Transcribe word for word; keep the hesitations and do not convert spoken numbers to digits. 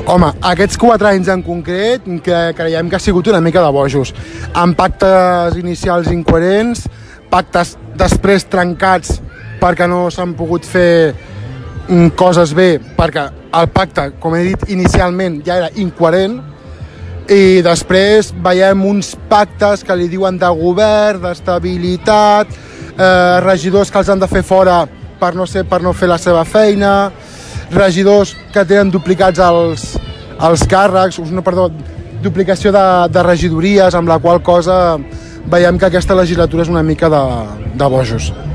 Home, aquests quatre anys en concret que creiem que ha sigut una mica de bojos, amb pactes inicials incoherents, pactes després trencats perquè no s'han pogut fer coses bé, perquè el pacte, com he dit inicialment, ja era incoherent, i després veiem uns pactes que li diuen de govern, d'estabilitat, eh, regidors que els han de fer fora per no, ser, per no fer la seva feina, regidors que tenen duplicats els, els càrrecs, no, perdó, duplicació de, de regidories, amb la qual cosa veiem que aquesta legislatura és una mica de, de bojos.